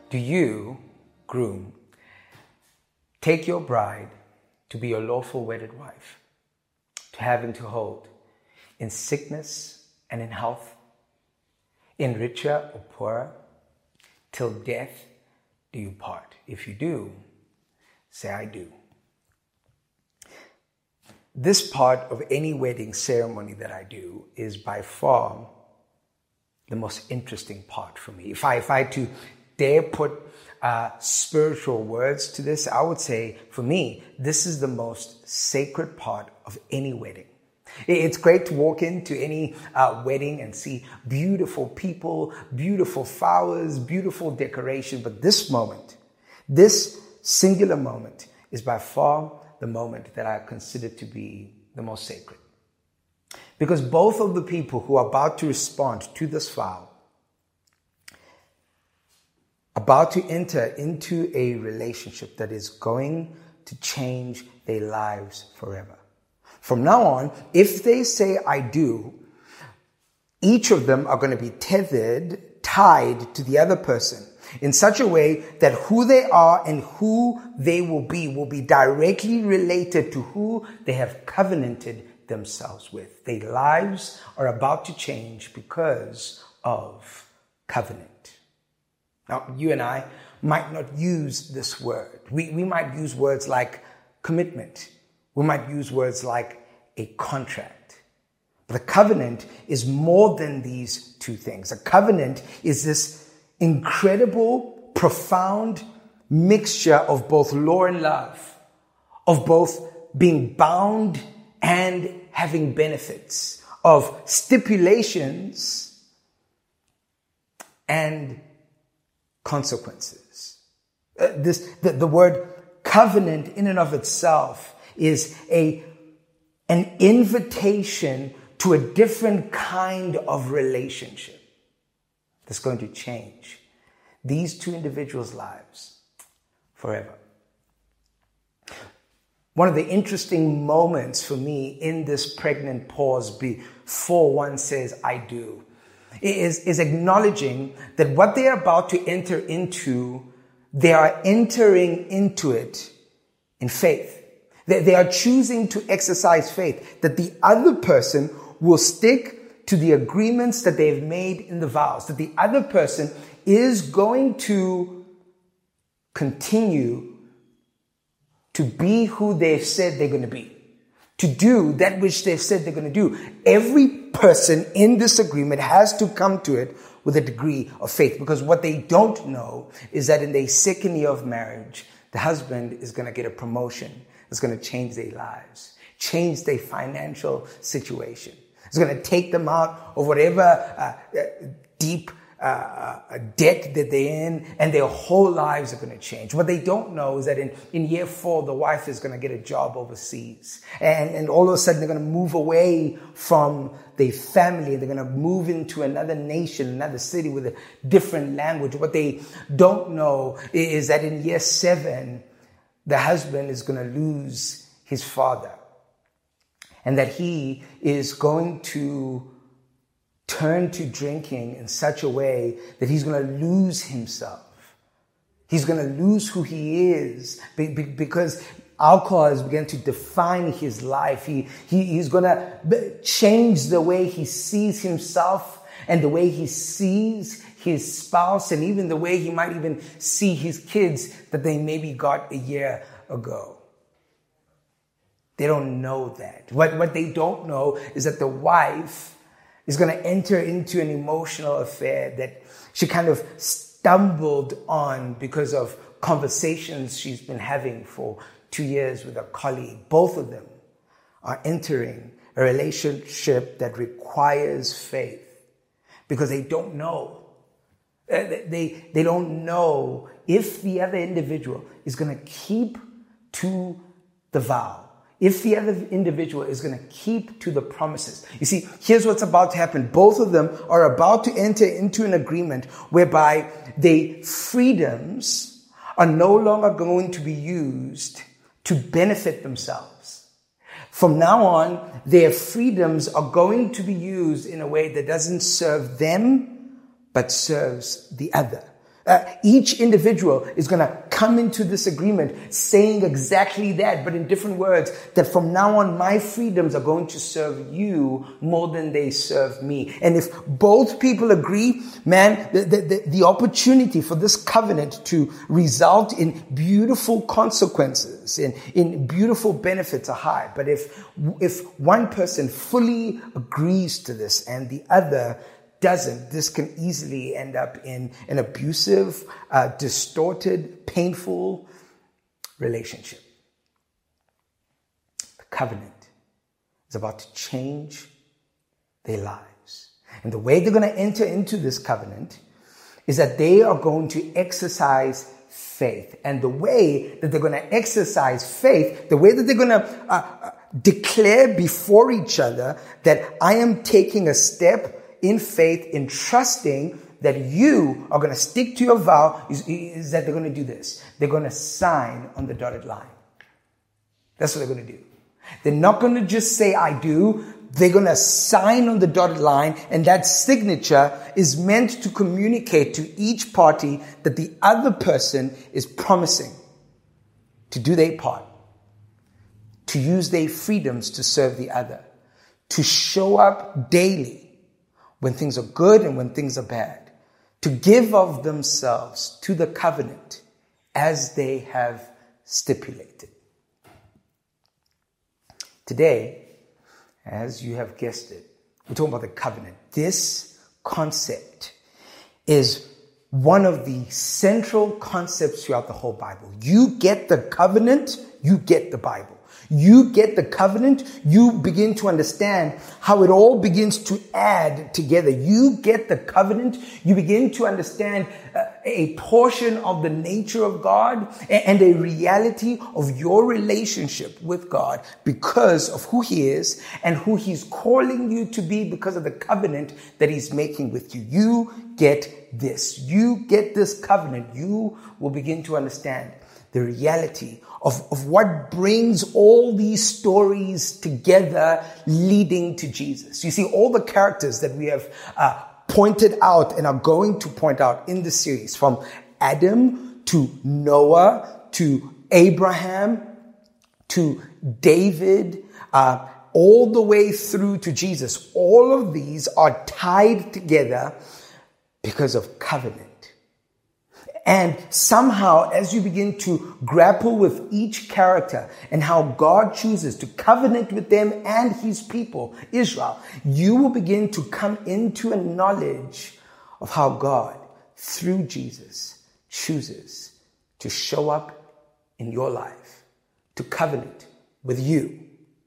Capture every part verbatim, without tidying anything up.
do you, groom, take your bride to be your lawful wedded wife, to have and to hold, in sickness and in health, in richer or poorer, till death do you part? If you do, say, I do. This part of any wedding ceremony that I do is by far the most interesting part for me. If I, if I had to dare put uh, spiritual words to this, I would say, for me, this is the most sacred part of any wedding. It's great to walk into any uh, wedding and see beautiful people, beautiful flowers, beautiful decoration. But this moment, this singular moment, is by far the moment that I consider to be the most sacred. Because both of the people who are about to respond to this vow, about to enter into a relationship that is going to change their lives forever. From now on, if they say, I do, each of them are going to be tethered, tied to the other person in such a way that who they are and who they will be will be directly related to who they have covenanted themselves with. Their lives are about to change because of covenant. Now, you and I might not use this word. We, we might use words like commitment. We might use words like a contract. But a covenant is more than these two things. A covenant is this incredible, profound mixture of both law and love, of both being bound and having benefits, of stipulations and consequences. Uh, this the, the word covenant in and of itself is a an invitation to a different kind of relationship that's going to change these two individuals' lives forever. One of the interesting moments for me in this pregnant pause before one says, I do, is, is acknowledging that what they are about to enter into, they are entering into it in faith. They, they are choosing to exercise faith, that the other person will stick to the agreements that they've made in the vows, that the other person is going to continue to be who they've said they're going to be, to do that which they've said they're going to do. Every person in this agreement has to come to it with a degree of faith, because what they don't know is that in their second year of marriage, the husband is going to get a promotion that's going to change their lives, change their financial situation. It's going to take them out of whatever uh, deep uh, debt that they're in, and their whole lives are going to change. What they don't know is that in, in year four, the wife is going to get a job overseas. And, and all of a sudden, they're going to move away from their family. They're going to move into another nation, another city with a different language. What they don't know is that in year seven, the husband is going to lose his father. And that he is going to turn to drinking in such a way that he's going to lose himself. He's going to lose who he is because alcohol has begun to define his life. He, he he's going to change the way he sees himself and the way he sees his spouse, and even the way he might even see his kids that they maybe got a year ago. They don't know that. What, what they don't know is that the wife is going to enter into an emotional affair that she kind of stumbled on because of conversations she's been having for two years with a colleague. Both of them are entering a relationship that requires faith because they don't know. They, they don't know if the other individual is going to keep to the vow. If the other individual is going to keep to the promises. You see, here's what's about to happen. Both of them are about to enter into an agreement whereby their freedoms are no longer going to be used to benefit themselves. From now on, their freedoms are going to be used in a way that doesn't serve them, but serves the other. Uh, each individual is going to come into this agreement saying exactly that, but in different words, that from now on, my freedoms are going to serve you more than they serve me. And if both people agree, man, the, the, the, the opportunity for this covenant to result in beautiful consequences, in, in beautiful benefits are high. But if, if one person fully agrees to this and the other doesn't, this can easily end up in an abusive, uh, distorted, painful relationship. The covenant is about to change their lives. And the way they're going to enter into this covenant is that they are going to exercise faith. And the way that they're going to exercise faith, the way that they're going to uh, declare before each other that I am taking a step in faith, in trusting that you are going to stick to your vow, is, is that they're going to do this. They're going to sign on the dotted line. That's what they're going to do. They're not going to just say, I do. They're going to sign on the dotted line, and that signature is meant to communicate to each party that the other person is promising to do their part, to use their freedoms to serve the other, to show up daily when things are good and when things are bad, to give of themselves to the covenant as they have stipulated. Today, as you have guessed it, we're talking about the covenant. This concept is one of the central concepts throughout the whole Bible. You get the covenant, you get the Bible. You get the covenant, you begin to understand how it all begins to add together. You get the covenant, you begin to understand uh, a portion of the nature of God and a reality of your relationship with God because of who He is and who He's calling you to be because of the covenant that He's making with you. You get this. You get this covenant. You will begin to understand the reality of, of what brings all these stories together leading to Jesus. You see, all the characters that we have uh, pointed out and are going to point out in the series, from Adam to Noah to Abraham to David, uh, all the way through to Jesus, all of these are tied together because of covenant. And somehow, as you begin to grapple with each character and how God chooses to covenant with them and His people, Israel, you will begin to come into a knowledge of how God, through Jesus, chooses to show up in your life, to covenant with you,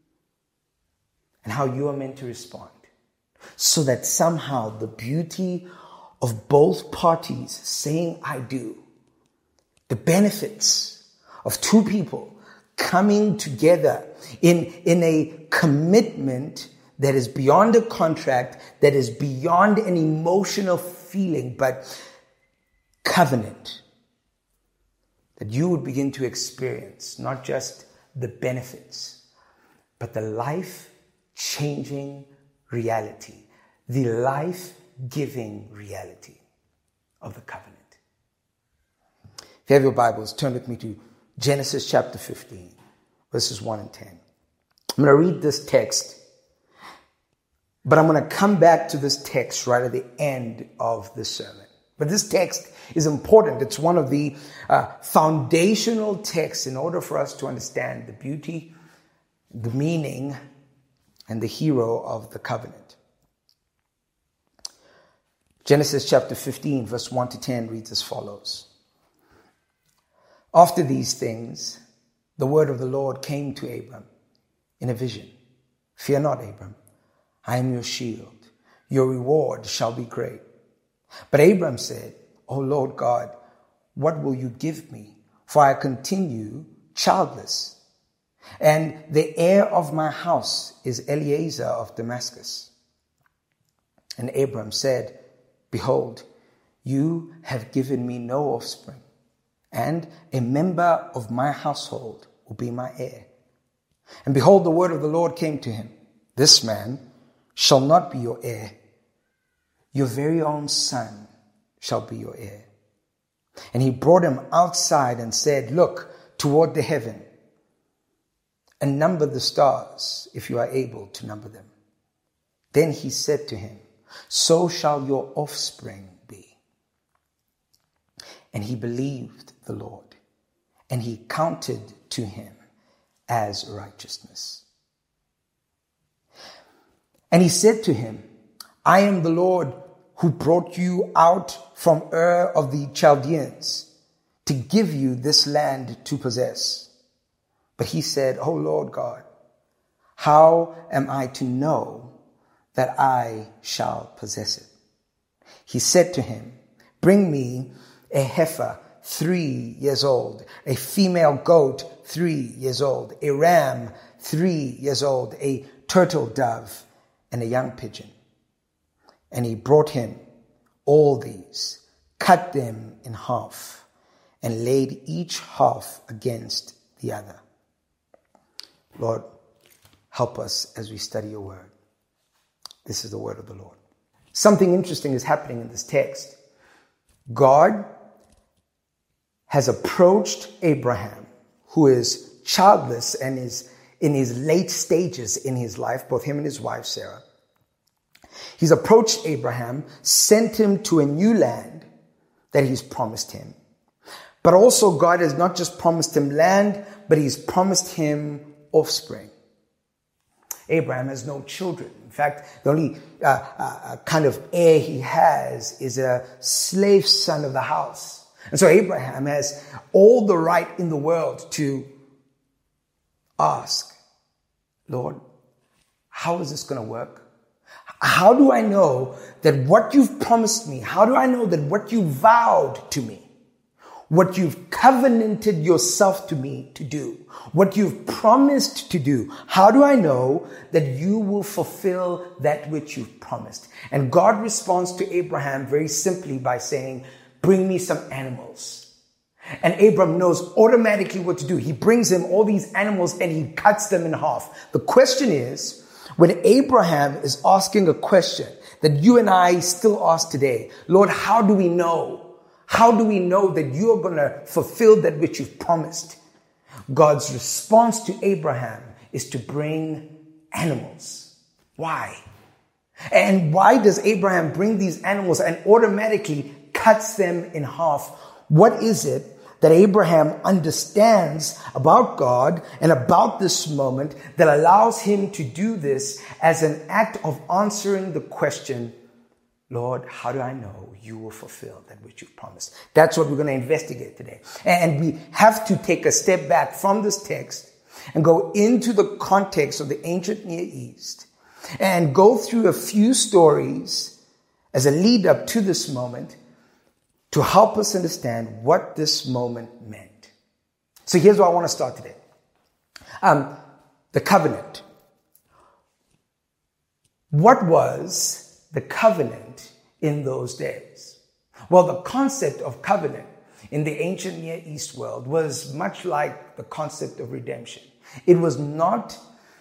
and how you are meant to respond, so that somehow the beauty of both parties saying I do, the benefits of two people coming together in, in a commitment that is beyond a contract, that is beyond an emotional feeling, but covenant, that you would begin to experience not just the benefits, but the life-changing reality, the life-giving reality of the covenant. If you have your Bibles, turn with me to Genesis chapter fifteen, verses one and ten. I'm going to read this text, but I'm going to come back to this text right at the end of the sermon. But this text is important. It's one of the uh, foundational texts in order for us to understand the beauty, the meaning, and the hero of the covenant. Genesis chapter fifteen, verse one to ten reads as follows. After these things, the word of the Lord came to Abram in a vision. Fear not, Abram. I am your shield. Your reward shall be great. But Abram said, O Lord God, what will you give me? For I continue childless. And the heir of my house is Eliezer of Damascus. And Abram said, Behold, you have given me no offspring, and a member of my household will be my heir. And behold, the word of the Lord came to him. This man shall not be your heir. Your very own son shall be your heir. And he brought him outside and said, look toward the heaven and number the stars if you are able to number them. Then he said to him, so shall your offspring be. And he believed the Lord, and he counted to him as righteousness. And he said to him, I am the Lord who brought you out from Ur of the Chaldeans to give you this land to possess. But he said, O Lord God, how am I to know that I shall possess it? He said to him, bring me a heifer three years old, a female goat three years old, a ram three years old, a turtle dove, and a young pigeon. And he brought him all these, cut them in half, and laid each half against the other. Lord, help us as we study your word. This is the word of the Lord. Something interesting is happening in this text. God has approached Abraham, who is childless and is in his late stages in his life, both him and his wife, Sarah. He's approached Abraham, sent him to a new land that he's promised him. But also God has not just promised him land, but he's promised him offspring. Abraham has no children. In fact, the only uh, uh, kind of heir he has is a slave son of the house. And so Abraham has all the right in the world to ask, Lord, how is this going to work? How do I know that what you've promised me, how do I know that what you vowed to me, what you've covenanted yourself to me to do, what you've promised to do, how do I know that you will fulfill that which you've promised? And God responds to Abraham very simply by saying, bring me some animals. And Abram knows automatically what to do. He brings him all these animals and he cuts them in half. The question is, when Abraham is asking a question that you and I still ask today, Lord, how do we know? How do we know that you are going to fulfill that which you've promised? God's response to Abraham is to bring animals. Why? And why does Abraham bring these animals and automatically cuts them in half? What is it that Abraham understands about God and about this moment that allows him to do this as an act of answering the question, Lord, how do I know you will fulfill that which you've promised? That's what we're going to investigate today. And we have to take a step back from this text and go into the context of the ancient Near East and go through a few stories as a lead up to this moment to help us understand what this moment meant. So here's where I want to start today. Um, the covenant. What was the covenant in those days? Well, the concept of covenant in the ancient Near East world was much like the concept of redemption. It was not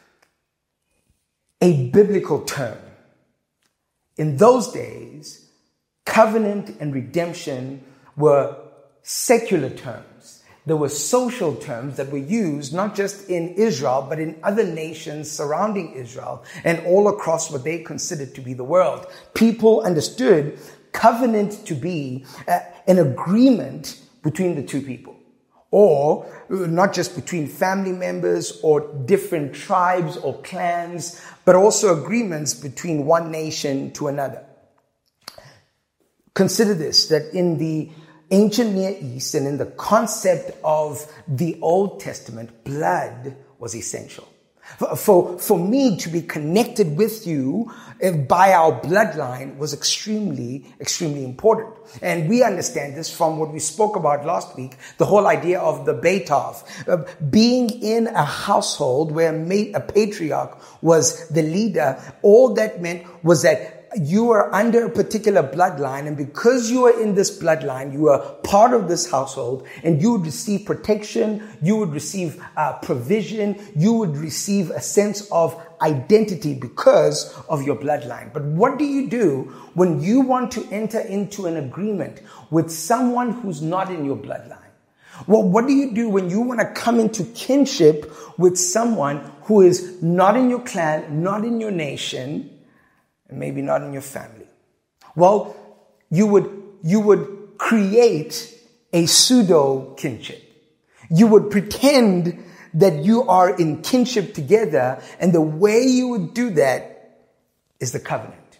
a biblical term. In those days, covenant and redemption were secular terms. There were social terms that were used not just in Israel, but in other nations surrounding Israel and all across what they considered to be the world. People understood covenant to be uh, an agreement between the two people, or not just between family members or different tribes or clans, but also agreements between one nation to another. Consider this, that in the ancient Near East and in the concept of the Old Testament, blood was essential. For, for, for me to be connected with you by our bloodline was extremely, extremely important. And we understand this from what we spoke about last week, the whole idea of the Beit Av, uh, being in a household where a patriarch was the leader. All that meant was that you were under a particular bloodline, and because you were in this bloodline, you were part of this household, and you would receive protection, you would receive uh, provision, you would receive a sense of identity because of your bloodline. But what do you do when you want to enter into an agreement with someone who's not in your bloodline? Well, what do you do when you want to come into kinship with someone who is not in your clan, not in your nation, and maybe not in your family? Well, you would, you would create a pseudo kinship. You would pretend that you are in kinship together, and the way you would do that is the covenant.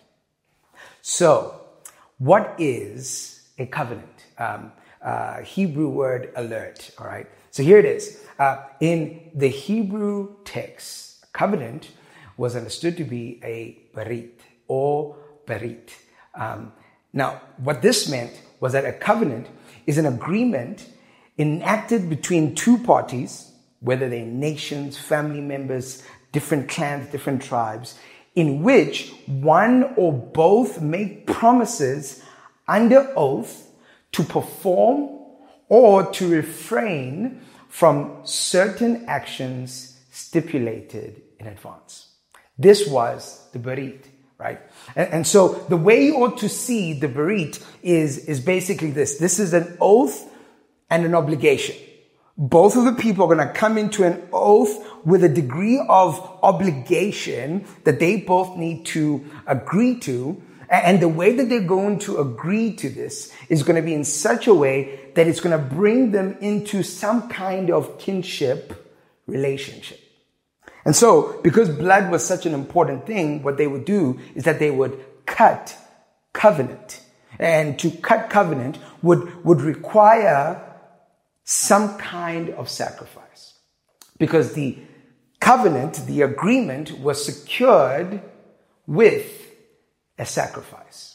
So, what is a covenant? Um, uh, Hebrew word alert, all right? So here it is. Uh, in the Hebrew text, a covenant was understood to be a berit or berit. Um, now, what this meant was that a covenant is an agreement enacted between two parties, whether they're nations, family members, different clans, different tribes, in which one or both make promises under oath to perform or to refrain from certain actions stipulated in advance. This was the berit, right? And, and so the way you ought to see the berit is, is basically this. This is an oath and an obligation. Both of the people are going to come into an oath with a degree of obligation that they both need to agree to. And the way that they're going to agree to this is going to be in such a way that it's going to bring them into some kind of kinship relationship. And so, because blood was such an important thing, what they would do is that they would cut covenant. And to cut covenant would, would require some kind of sacrifice. Because the covenant, the agreement, was secured with a sacrifice.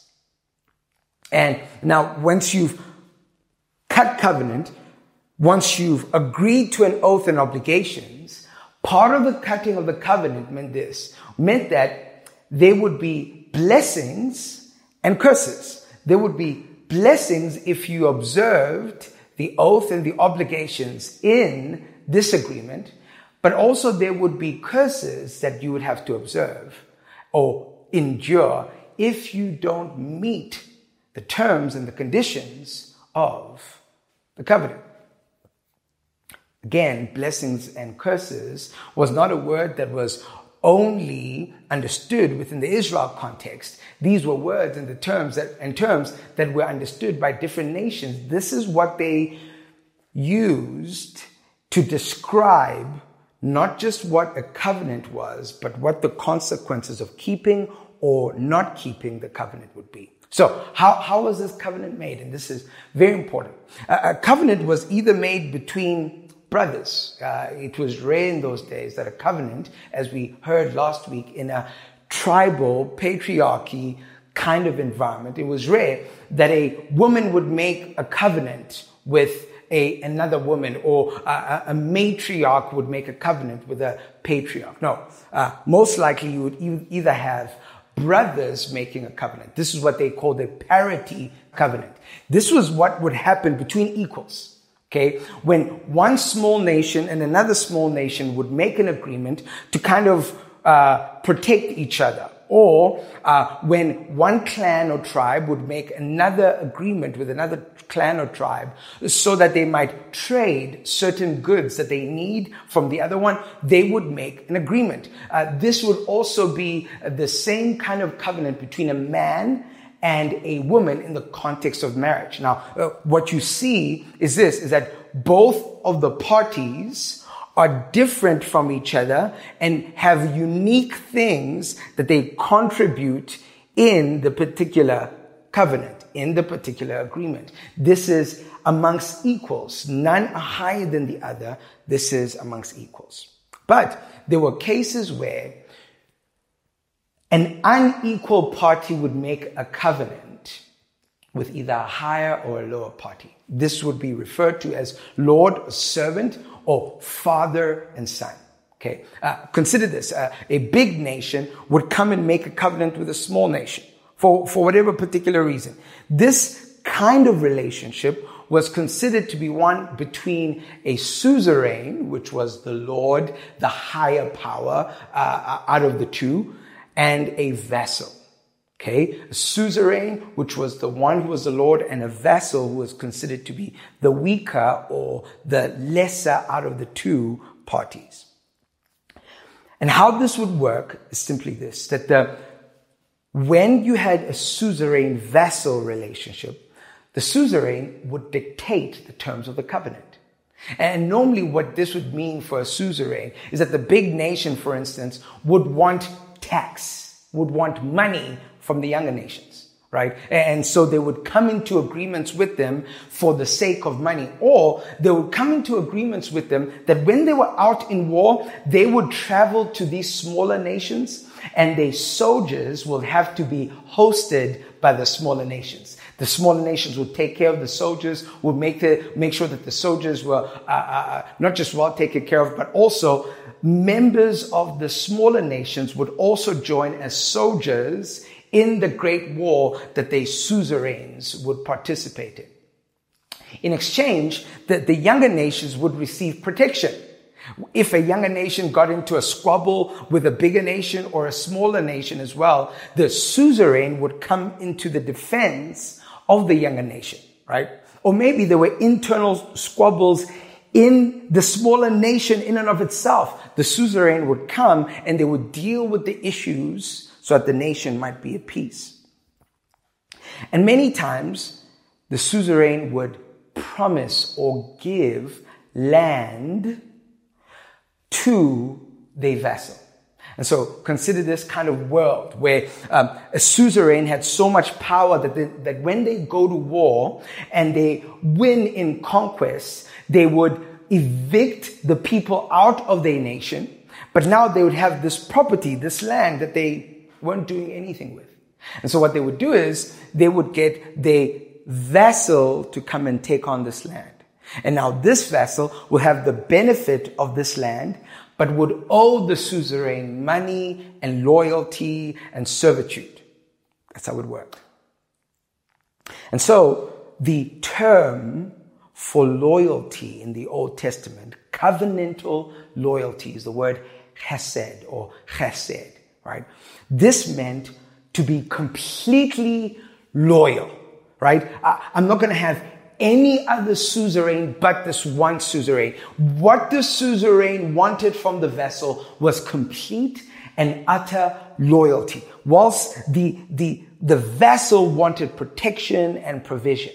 And now, once you've cut covenant, once you've agreed to an oath and obligations, part of the cutting of the covenant meant this, meant that there would be blessings and curses. There would be blessings if you observed the oath and the obligations in this agreement, but also there would be curses that you would have to observe or endure if you don't meet the terms and the conditions of the covenant. Again, blessings and curses was not a word that was only understood within the Israel context. These were words and the terms that and terms that were understood by different nations. This is what they used to describe not just what a covenant was, but what the consequences of keeping or not keeping the covenant would be. So how, how was this covenant made? And this is very important. A, a covenant was either made between brothers. Uh, it was rare in those days that a covenant, as we heard last week, in a tribal patriarchy kind of environment, it was rare that a woman would make a covenant with a another woman, or a, a matriarch would make a covenant with a patriarch. No, uh, most likely you would e- either have brothers making a covenant. This is what they called a parity covenant. This was what would happen between equals. Okay, when one small nation and another small nation would make an agreement to kind of uh, protect each other, or uh, when one clan or tribe would make another agreement with another clan or tribe so that they might trade certain goods that they need from the other one, they would make an agreement. Uh, this would also be the same kind of covenant between a man and a woman in the context of marriage. Now, uh, what you see is this, is that both of the parties are different from each other and have unique things that they contribute in the particular covenant, in the particular agreement. This is amongst equals. None are higher than the other. This is amongst equals. But there were cases where an unequal party would make a covenant with either a higher or a lower party. This would be referred to as Lord or servant, or father and son. Okay, uh, consider this. Uh, a big nation would come and make a covenant with a small nation for, for whatever particular reason. This kind of relationship was considered to be one between a suzerain, which was the Lord, the higher power uh, out of the two, and a vassal. Okay, a suzerain, which was the one who was the Lord, and a vassal who was considered to be the weaker or the lesser out of the two parties. And how this would work is simply this, that the when you had a suzerain-vassal relationship, the suzerain would dictate the terms of the covenant. And normally what this would mean for a suzerain is that the big nation, for instance, would want tax, would want money from the younger nations, right? And so they would come into agreements with them for the sake of money, or they would come into agreements with them that when they were out in war, they would travel to these smaller nations and their soldiers will have to be hosted by the smaller nations. The smaller nations would take care of the soldiers, would make the, make sure that the soldiers were uh, uh, not just well taken care of, but also members of the smaller nations would also join as soldiers in the great war that their suzerains would participate in. In exchange, the, the younger nations would receive protection. If a younger nation got into a squabble with a bigger nation or a smaller nation as well, the suzerain would come into the defense of the younger nation, right? Or maybe there were internal squabbles in the smaller nation in and of itself. The suzerain would come and they would deal with the issues so that the nation might be at peace. And many times, the suzerain would promise or give land to their vassal. And so consider this kind of world where um, a suzerain had so much power that, they, that when they go to war and they win in conquest, they would evict the people out of their nation, but now they would have this property, this land that they weren't doing anything with. And so what they would do is they would get their vassal to come and take on this land. And now this vassal will have the benefit of this land, but would owe the suzerain money and loyalty and servitude. That's how it worked. And so the term for loyalty in the Old Testament, covenantal loyalty, is the word chesed or chesed, right? This meant to be completely loyal, right? I, I'm not going to have any other suzerain but this one suzerain. What the suzerain wanted from the vassal was complete and utter loyalty, whilst the, the, the vassal wanted protection and provision.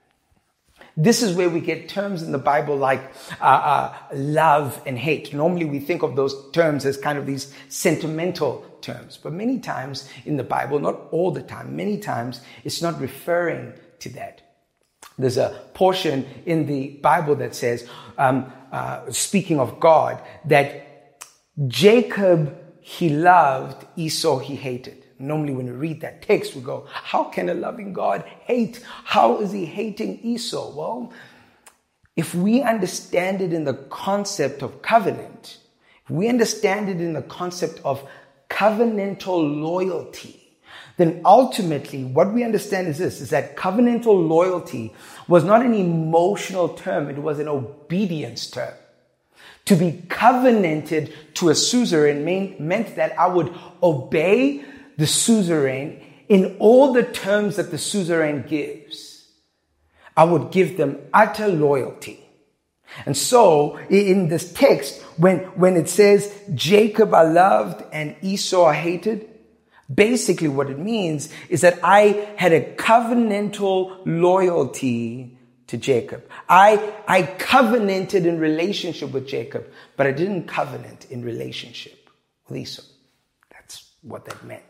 This is where we get terms in the Bible like uh, uh, love and hate. Normally we think of those terms as kind of these sentimental terms, but many times in the Bible, not all the time, many times it's not referring to that. There's a portion in the Bible that says, um, uh, speaking of God, that Jacob he loved, Esau he hated. Normally when we read that text, we go, how can a loving God hate? How is he hating Esau? Well, if we understand it in the concept of covenant, if we understand it in the concept of covenantal loyalty, then ultimately what we understand is this, is that covenantal loyalty was not an emotional term, it was an obedience term. To be covenanted to a suzerain meant that I would obey the suzerain in all the terms that the suzerain gives. I would give them utter loyalty. And so in this text, when, when it says Jacob I loved and Esau I hated, basically what it means is that I had a covenantal loyalty to Jacob. I, I covenanted in relationship with Jacob, but I didn't covenant in relationship with Esau. That's what that meant.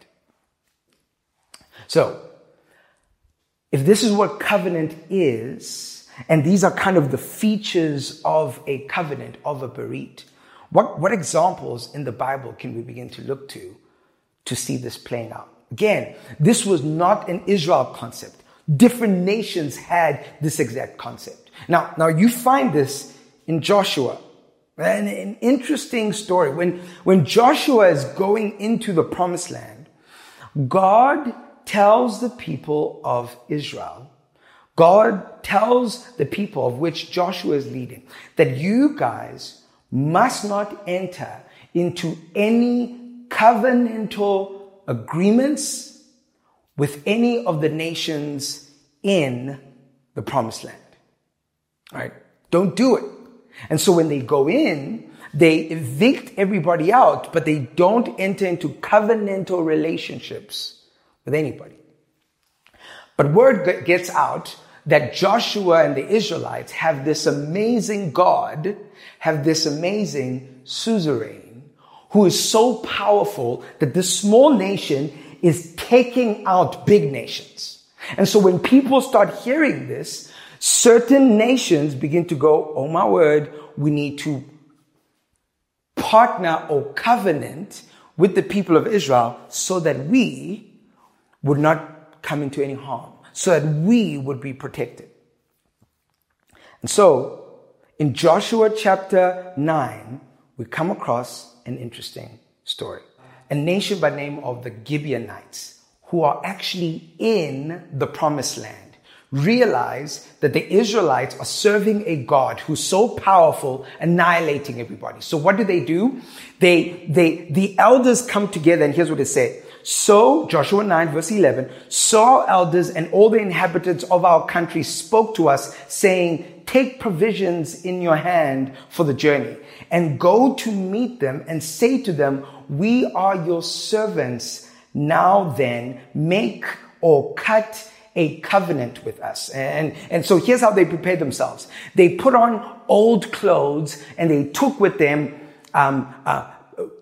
So, if this is what covenant is, and these are kind of the features of a covenant, of a berit, what, what examples in the Bible can we begin to look to to see this playing out? Again, this was not an Israel concept. Different nations had this exact concept. Now, now you find this in Joshua. An, an interesting story. When, when Joshua is going into the promised land, God tells the people of Israel, God tells the people of which Joshua is leading that you guys must not enter into any covenantal agreements with any of the nations in the promised land. All right? Don't do it. And so when they go in, they evict everybody out, but they don't enter into covenantal relationships with anybody. But word gets out that Joshua and the Israelites have this amazing God, have this amazing suzerain, who is so powerful that this small nation is taking out big nations. And so when people start hearing this, certain nations begin to go, oh my word, we need to partner or covenant with the people of Israel so that we would not come into any harm, so that we would be protected. And so in Joshua chapter nine, we come across an interesting story. A nation by the name of the Gibeonites, who are actually in the promised land, realize that the Israelites are serving a God who's so powerful, annihilating everybody. So what do they do? They, they, the elders come together, and here's what it said. So, Joshua nine verse eleven, so our elders and all the inhabitants of our country spoke to us, saying, take provisions in your hand for the journey, and go to meet them and say to them, we are your servants. Now then, make or cut a covenant with us. And, and so here's how they prepared themselves. They put on old clothes and they took with them um, uh,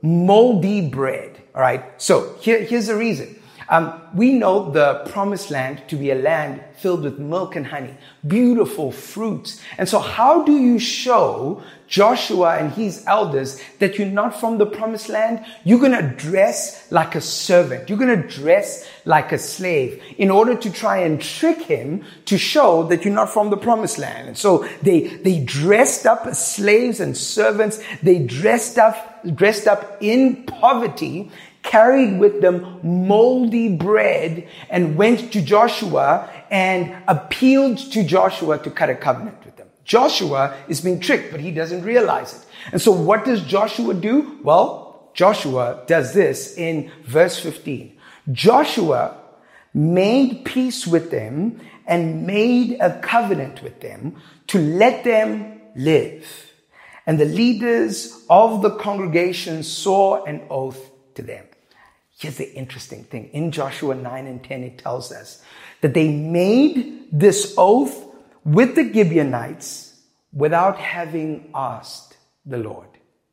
moldy bread. All right. So here, here's the reason. Um, we know the promised land to be a land filled with milk and honey, beautiful fruits. And so how do you show Joshua and his elders that you're not from the promised land? You're going to dress like a servant. You're going to dress like a slave in order to try and trick him to show that you're not from the promised land. And so they, they dressed up as slaves and servants. They dressed up, dressed up in poverty, carried with them moldy bread, and went to Joshua and appealed to Joshua to cut a covenant with them. Joshua is being tricked, but he doesn't realize it. And so what does Joshua do? Well, Joshua does this in verse fifteen. Joshua made peace with them and made a covenant with them to let them live. And the leaders of the congregation swore an oath to them. Here's the interesting thing. In Joshua nine and ten, it tells us that they made this oath with the Gibeonites without having asked the Lord.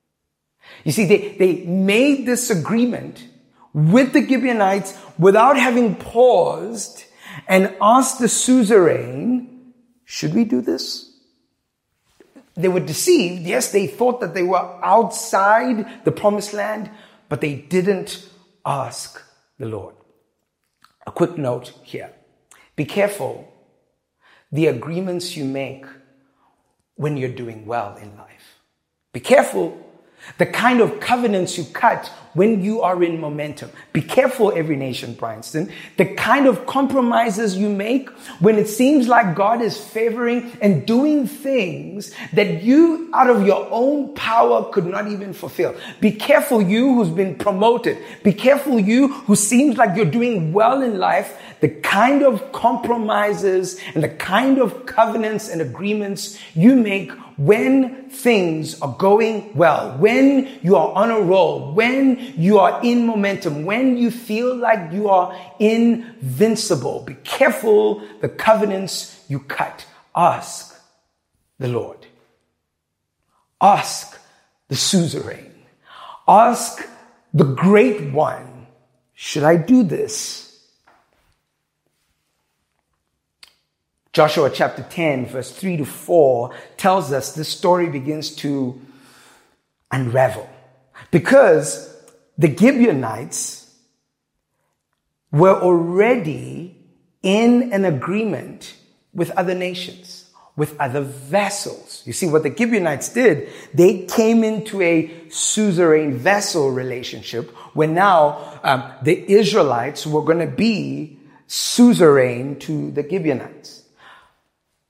You see, they, they made this agreement with the Gibeonites without having paused and asked the suzerain, should we do this? They were deceived. Yes, they thought that they were outside the promised land, but they didn't ask the Lord. A quick note here. Be careful the agreements you make when you're doing well in life. Be careful the kind of covenants you cut when you are in momentum. Be careful, every nation, Bryanston, the kind of compromises you make when it seems like God is favoring and doing things that you, out of your own power, could not even fulfill. Be careful, you who's been promoted. Be careful, you who seems like you're doing well in life, the kind of compromises and the kind of covenants and agreements you make when things are going well, when you are on a roll, when you are in momentum, when you feel like you are invincible. Be careful the covenants you cut. Ask the Lord. Ask the suzerain. Ask the great one, should I do this? Joshua chapter ten, verse three to four tells us this story begins to unravel. Because the Gibeonites were already in an agreement with other nations, with other vassals. You see, what the Gibeonites did, they came into a suzerain vassal relationship where now um, the Israelites were going to be suzerain to the Gibeonites.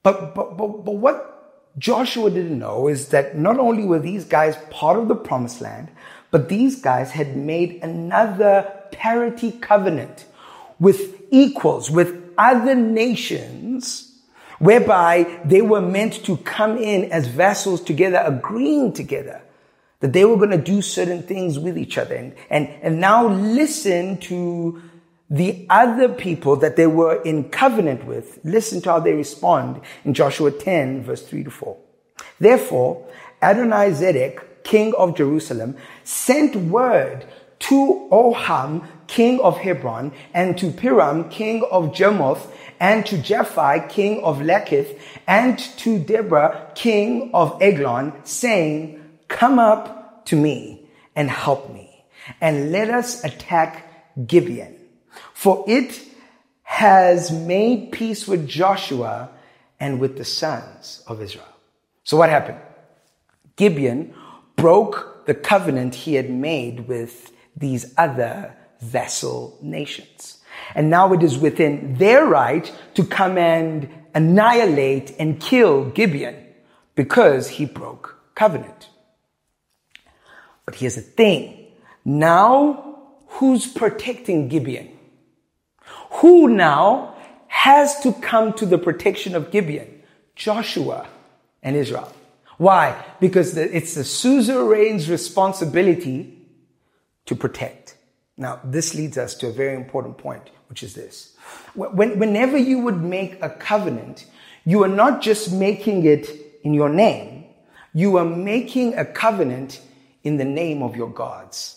But, but, but, but what Joshua didn't know is that not only were these guys part of the promised land, but these guys had made another parity covenant with equals, with other nations, whereby they were meant to come in as vassals together, agreeing together that they were going to do certain things with each other. And, and, and now listen to the other people that they were in covenant with. Listen to how they respond in Joshua ten, verse three to four. Therefore, Adonizedek, king of Jerusalem, sent word to Oham, king of Hebron, and to Piram, king of Jarmuth, and to Japhi, king of Lachish, and to Deborah, king of Eglon, saying, come up to me and help me, and let us attack Gibeon. For it has made peace with Joshua and with the sons of Israel. So what happened? Gibeon broke the covenant he had made with these other vassal nations. And now it is within their right to come and annihilate and kill Gibeon because he broke covenant. But here's the thing. Now, who's protecting Gibeon? Who now has to come to the protection of Gibeon? Joshua and Israel. Why? Because it's the suzerain's responsibility to protect. Now, this leads us to a very important point, which is this. When, whenever you would make a covenant, you are not just making it in your name. You are making a covenant in the name of your gods.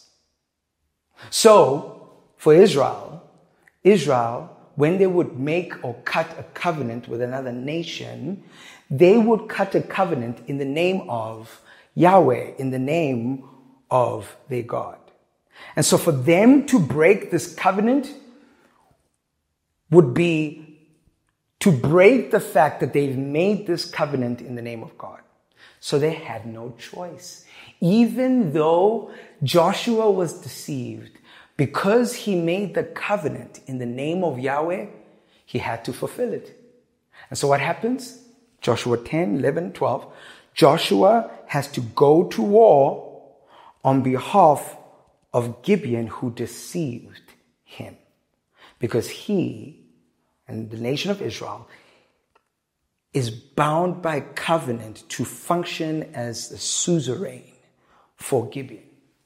So, for Israel, Israel, when they would make or cut a covenant with another nation, they would cut a covenant in the name of Yahweh, in the name of their God. And so for them to break this covenant would be to break the fact that they've made this covenant in the name of God. So they had no choice. Even though Joshua was deceived, because he made the covenant in the name of Yahweh, he had to fulfill it. And so what happens? Joshua ten, eleven, twelve. Joshua has to go to war on behalf of Gibeon, who deceived him. Because he and the nation of Israel is bound by covenant to function as the suzerain for Gibeon.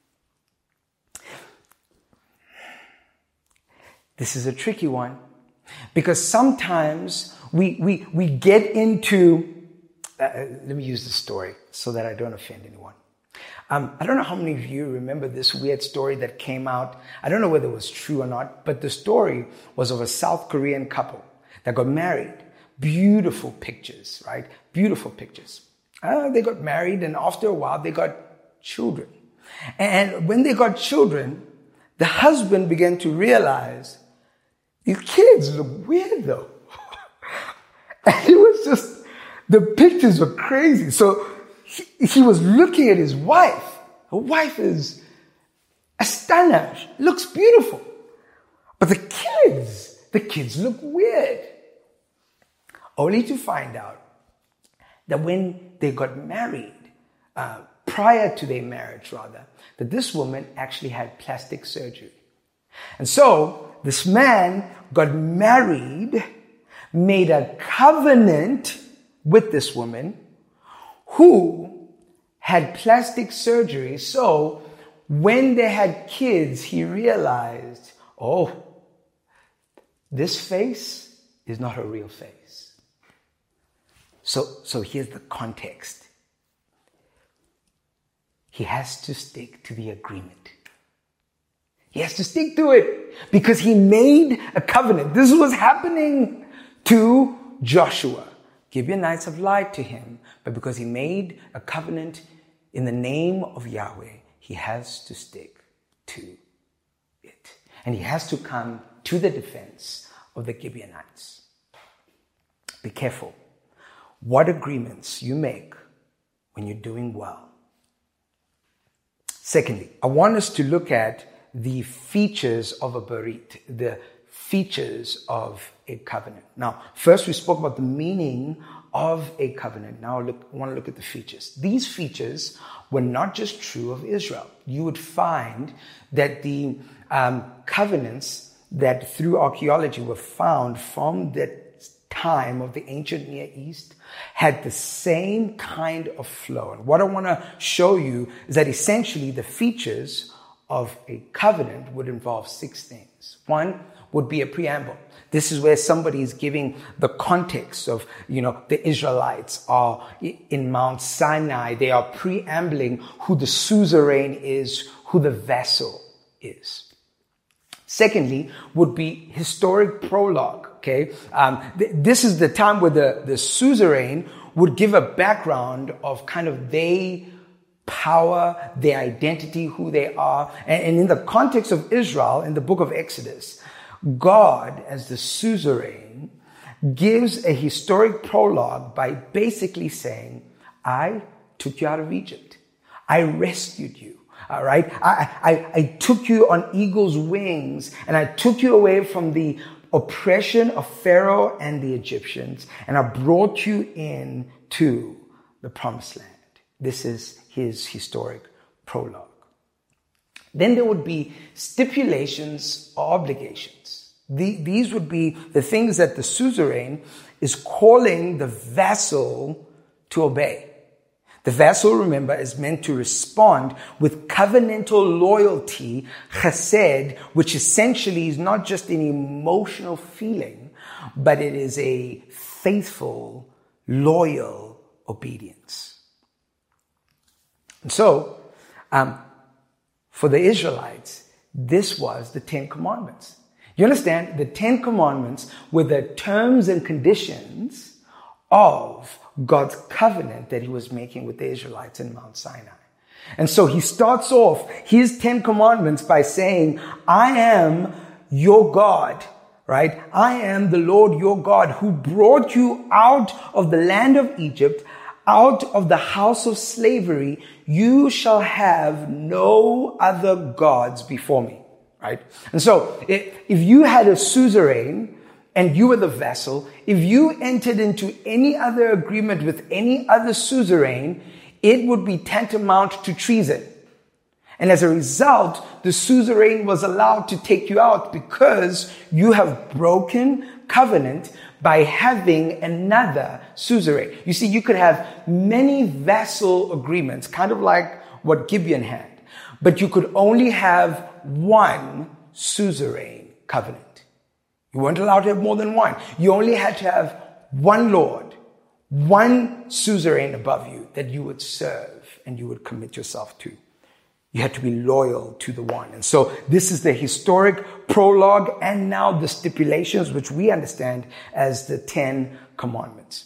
This is a tricky one because sometimes we we we get into, uh, let me use the story so that I don't offend anyone. Um, I don't know how many of you remember this weird story that came out. I don't know whether it was true or not, but the story was of a South Korean couple that got married. Beautiful pictures, right? Beautiful pictures. Uh, they got married, and after a while, they got children. And when they got children, the husband began to realize, these kids look weird though. And it was just, the pictures were crazy. So he, he was looking at his wife. Her wife is astonished, looks beautiful. But the kids, the kids look weird. Only to find out that when they got married, uh, prior to their marriage rather, that this woman actually had plastic surgery. And so this man got married, made a covenant with this woman who had plastic surgery. So when they had kids, he realized, oh, this face is not her real face. So, so here's the context. He has to stick to the agreement. He has to stick to it because he made a covenant. This was happening to Joshua. Gibeonites have lied to him, but because he made a covenant in the name of Yahweh, he has to stick to it. And he has to come to the defense of the Gibeonites. Be careful what agreements you make when you're doing well. Secondly, I want us to look at the features of a berit, the features of a covenant. Now, first we spoke about the meaning of a covenant. Now look, I want to look at the features. These features were not just true of Israel. You would find that the um, covenants that through archaeology were found from that time of the ancient Near East had the same kind of flow. And what I want to show you is that essentially the features of a covenant would involve six things. One would be a preamble. This is where somebody is giving the context of, you know, the Israelites are in Mount Sinai. They are preambling who the suzerain is, who the vassal is. Secondly, would be historic prologue. Okay, um, th- this is the time where the, the suzerain would give a background of kind of their power, their identity, who they are. And, and in the context of Israel, in the book of Exodus, God, as the suzerain, gives a historic prologue by basically saying, I took you out of Egypt. I rescued you. All right. I, I, I took you on eagle's wings, and I took you away from the oppression of Pharaoh and the Egyptians, and I brought you in to the promised land. This is his historic prologue. Then there would be stipulations or obligations. The, these would be the things that the suzerain is calling the vassal to obey. The vassal, remember, is meant to respond with covenantal loyalty, chesed, which essentially is not just an emotional feeling, but it is a faithful, loyal obedience. And so, um, for the Israelites, this was the Ten Commandments. You understand? The Ten Commandments were the terms and conditions of God's covenant that he was making with the Israelites in Mount Sinai. And so he starts off his Ten Commandments by saying, I am your God, right? I am the Lord your God who brought you out of the land of Egypt, out of the house of slavery. You shall have no other gods before me, right? And so if, if you had a suzerain and you were the vassal, if you entered into any other agreement with any other suzerain, it would be tantamount to treason. And as a result, the suzerain was allowed to take you out because you have broken covenant by having another suzerain. You see, you could have many vassal agreements, kind of like what Gibeon had, but you could only have one suzerain covenant. You weren't allowed to have more than one. You only had to have one Lord, one suzerain above you that you would serve and you would commit yourself to. You had to be loyal to the one. And so this is the historic prologue and now the stipulations, which we understand as the Ten Commandments.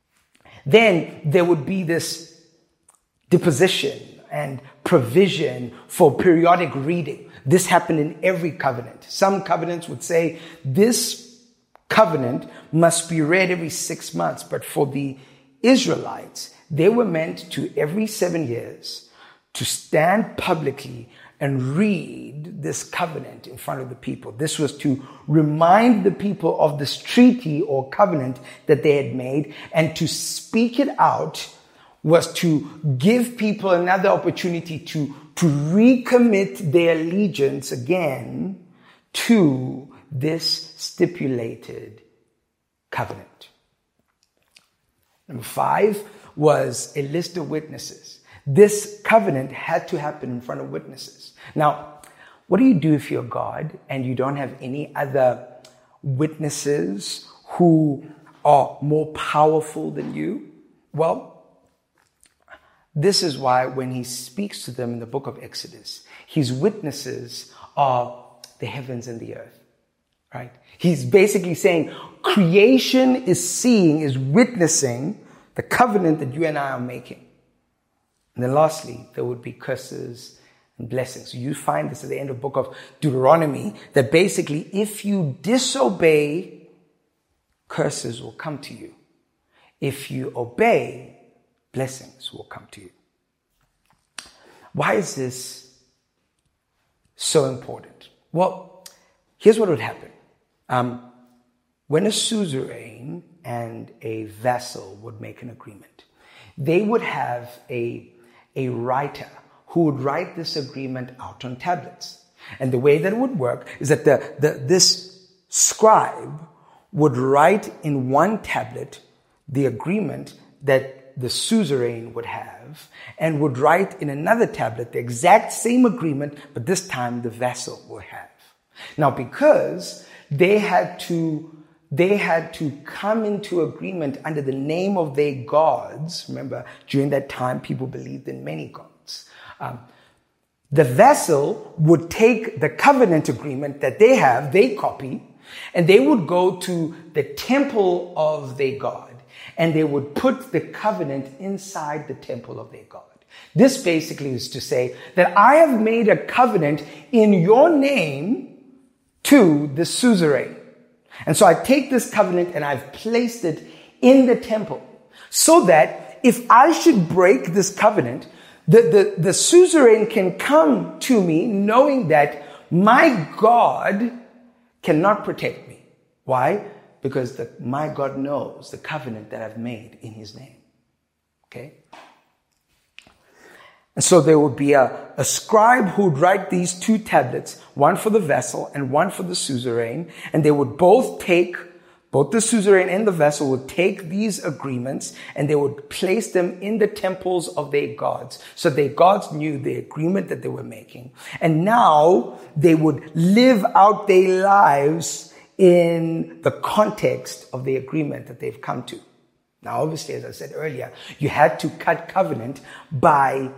Then there would be this deposition and provision for periodic reading. This happened in every covenant. Some covenants would say this covenant must be read every six months. But for the Israelites, they were meant to every seven years to stand publicly and read this covenant in front of the people. This was to remind the people of this treaty or covenant that they had made, and to speak it out was to give people another opportunity to, to recommit their allegiance again to this stipulated covenant. Number five was a list of witnesses. This covenant had to happen in front of witnesses. Now, what do you do if you're God and you don't have any other witnesses who are more powerful than you? Well, this is why when he speaks to them in the book of Exodus, his witnesses are the heavens and the earth, right? He's basically saying creation is seeing, is witnessing the covenant that you and I are making. And then lastly, there would be curses and blessings. You find this at the end of the book of Deuteronomy, that basically if you disobey, curses will come to you. If you obey, blessings will come to you. Why is this so important? Well, here's what would happen. Um, when a suzerain and a vassal would make an agreement, they would have a, a writer who would write this agreement out on tablets. And the way that it would work is that the, the, this scribe would write in one tablet the agreement that the suzerain would have, and would write in another tablet the exact same agreement, but this time the vassal will have. Now, because they had to They had to come into agreement under the name of their gods. Remember, during that time, people believed in many gods. Um, the vassal would take the covenant agreement that they have, they copy, and they would go to the temple of their god, and they would put the covenant inside the temple of their god. This basically is to say that I have made a covenant in your name to the suzerain. And so I take this covenant and I've placed it in the temple so that if I should break this covenant, the, the, the suzerain can come to me knowing that my God cannot protect me. Why? Because the, my God knows the covenant that I've made in his name. Okay? And so there would be a, a scribe who would write these two tablets, one for the vassal and one for the suzerain. And they would both take, both the suzerain and the vassal would take these agreements and they would place them in the temples of their gods. So their gods knew the agreement that they were making. And now they would live out their lives in the context of the agreement that they've come to. Now, obviously, as I said earlier, you had to cut covenant by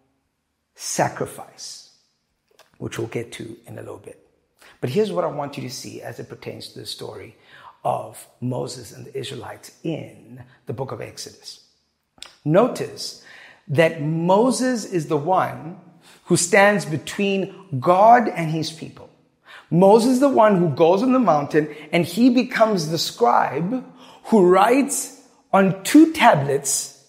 sacrifice, which we'll get to in a little bit. But here's what I want you to see as it pertains to the story of Moses and the Israelites in the book of Exodus. Notice that Moses is the one who stands between God and his people. Moses is the one who goes on the mountain and he becomes the scribe who writes on two tablets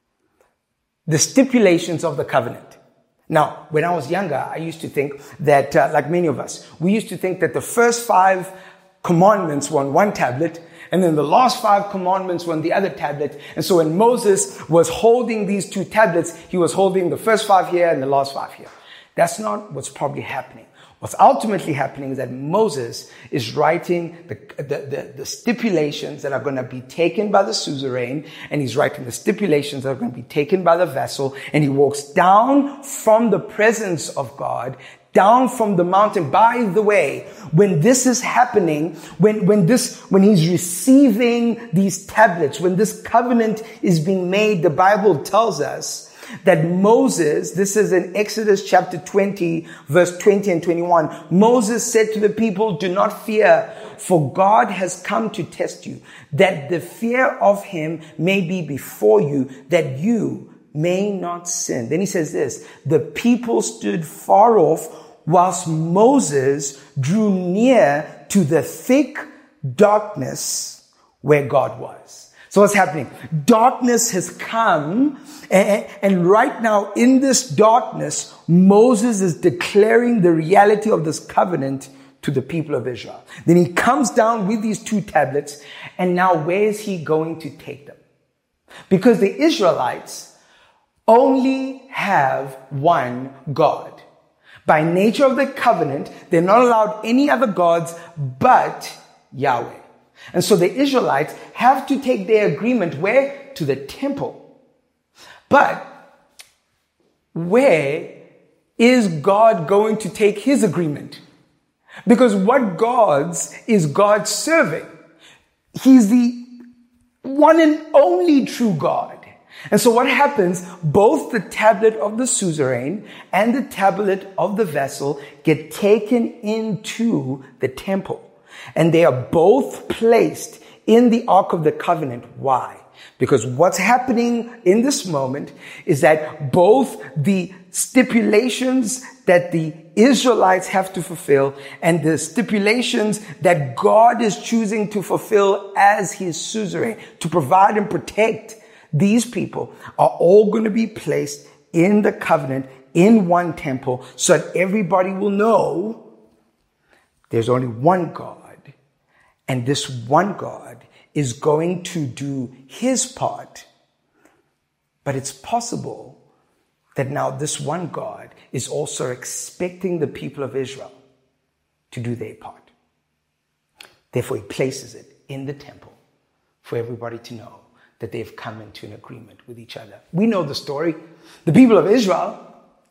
the stipulations of the covenant. Now, when I was younger, I used to think that, uh, like many of us, we used to think that the first five commandments were on one tablet, and then the last five commandments were on the other tablet. And so when Moses was holding these two tablets, he was holding the first five here and the last five here. That's not what's probably happening. What's ultimately happening is that Moses is writing the, the, the, the stipulations that are going to be taken by the suzerain, and he's writing the stipulations that are going to be taken by the vassal, and he walks down from the presence of God, down from the mountain. By the way, when this is happening, when, when this, when he's receiving these tablets, when this covenant is being made, the Bible tells us that Moses, this is in Exodus chapter twenty, verse twenty and twenty-one. Moses said to the people, "Do not fear, for God has come to test you, that the fear of him may be before you, that you may not sin." Then he says this, "The people stood far off, whilst Moses drew near to the thick darkness where God was." So what's happening? Darkness has come, and, and right now in this darkness, Moses is declaring the reality of this covenant to the people of Israel. Then he comes down with these two tablets, and now where is he going to take them? Because the Israelites only have one God. By nature of the covenant, they're not allowed any other gods but Yahweh. And so the Israelites have to take their agreement where? To the temple. But where is God going to take his agreement? Because what gods is God serving? He's the one and only true God. And so what happens? Both the tablet of the suzerain and the tablet of the vassal get taken into the temple. And they are both placed in the Ark of the Covenant. Why? Because what's happening in this moment is that both the stipulations that the Israelites have to fulfill and the stipulations that God is choosing to fulfill as his suzerain to provide and protect these people are all going to be placed in the covenant in one temple so that everybody will know there's only one God And this one God is going to do his part. But it's possible that now this one God is also expecting the people of Israel to do their part. Therefore, he places it in the temple for everybody to know that they've come into an agreement with each other. We know the story. The people of Israel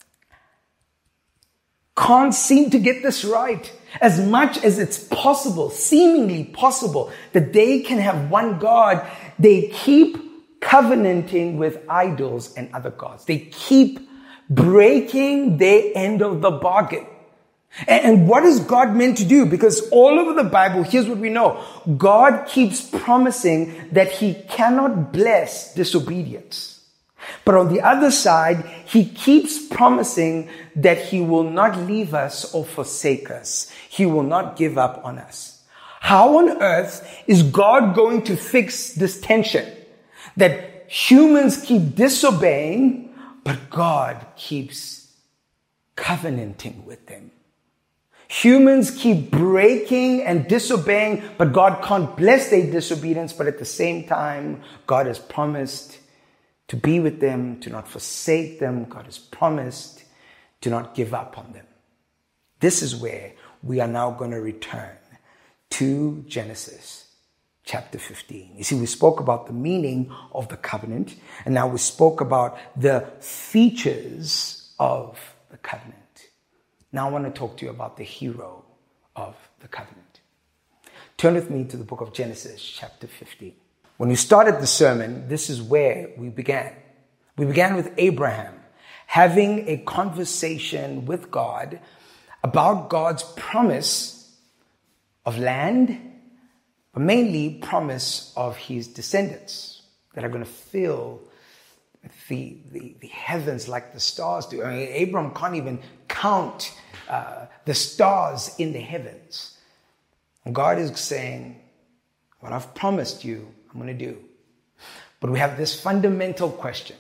can't seem to get this right. As much as it's possible, seemingly possible, that they can have one God, they keep covenanting with idols and other gods. They keep breaking their end of the bargain. And what is God meant to do? Because all over the Bible, here's what we know. God keeps promising that he cannot bless disobedience. But on the other side, he keeps promising that he will not leave us or forsake us. He will not give up on us. How on earth is God going to fix this tension that humans keep disobeying, but God keeps covenanting with them? Humans keep breaking and disobeying, but God can't bless their disobedience. But at the same time, God has promised to be with them, to not forsake them. God has promised to not give up on them. This is where we are now going to return to Genesis chapter fifteen. You see, we spoke about the meaning of the covenant, and now we spoke about the features of the covenant. Now I want to talk to you about the hero of the covenant. Turn with me to the book of Genesis chapter fifteen. When we started the sermon, this is where we began. We began with Abraham having a conversation with God about God's promise of land, but mainly promise of his descendants that are going to fill the, the, the heavens like the stars do. I mean, Abraham can't even count uh, the stars in the heavens. And God is saying, what I've promised you, I'm going to do. But we have this fundamental question.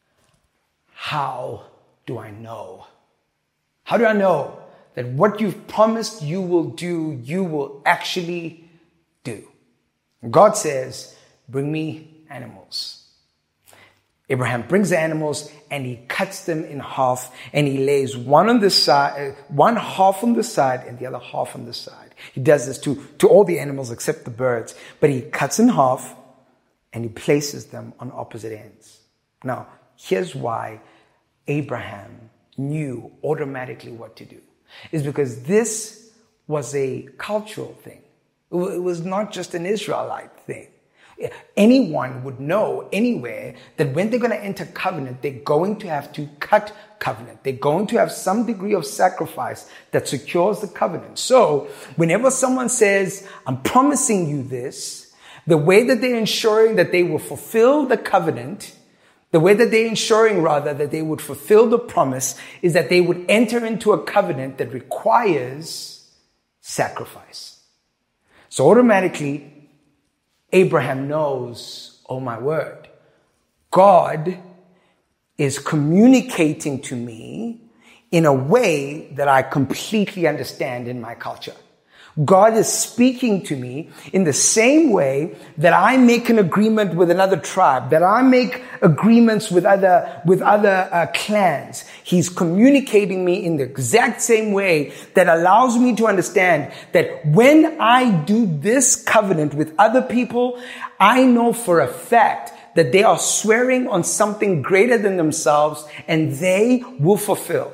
How do I know? How do I know that what you've promised you will do, you will actually do? God says, bring me animals. Abraham brings the animals and he cuts them in half, and he lays one on the side, one half on the side and the other half on the side. He does this to, to all the animals except the birds, but he cuts in half and he places them on opposite ends. Now, here's why Abraham knew automatically what to do. It's because this was a cultural thing. It was not just an Israelite thing. Anyone would know anywhere that when they're going to enter covenant, they're going to have to cut covenant. They're going to have some degree of sacrifice that secures the covenant. So whenever someone says, I'm promising you this, the way that they're ensuring that they will fulfill the covenant, the way that they're ensuring rather that they would fulfill the promise, is that they would enter into a covenant that requires sacrifice. So automatically, Abraham knows, oh my word, God is communicating to me in a way that I completely understand in my culture. God is speaking to me in the same way that I make an agreement with another tribe, that I make agreements with other, with other uh, clans. He's communicating me in the exact same way that allows me to understand that when I do this covenant with other people, I know for a fact that they are swearing on something greater than themselves and they will fulfill.